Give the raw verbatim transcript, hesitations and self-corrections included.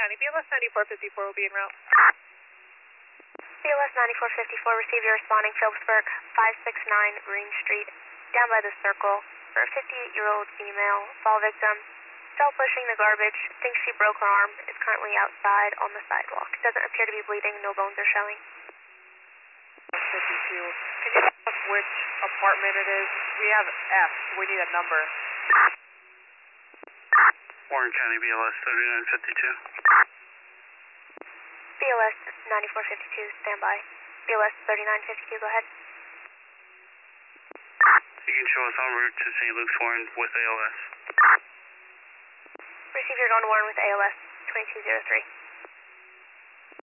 County. B L S ninety-four fifty-four will be en route. B L S ninety-four fifty-four, receive your responding Phillipsburg, five six nine Green Street, down by the circle, for a fifty-eight-year-old female, fall victim, still pushing the garbage, thinks she broke her arm, is currently outside on the sidewalk. Doesn't appear to be bleeding, no bones are showing. fifty-two, can you tell us which apartment it is? We have F, we need a number. Warren County, B L S thirty-nine fifty-two. B L S ninety-four fifty-two, stand by. B L S thirty-nine fifty-two, go ahead. You can show us en route to Saint Luke's Warren with A L S. Receive your going to Warren with A L S twenty-two oh three.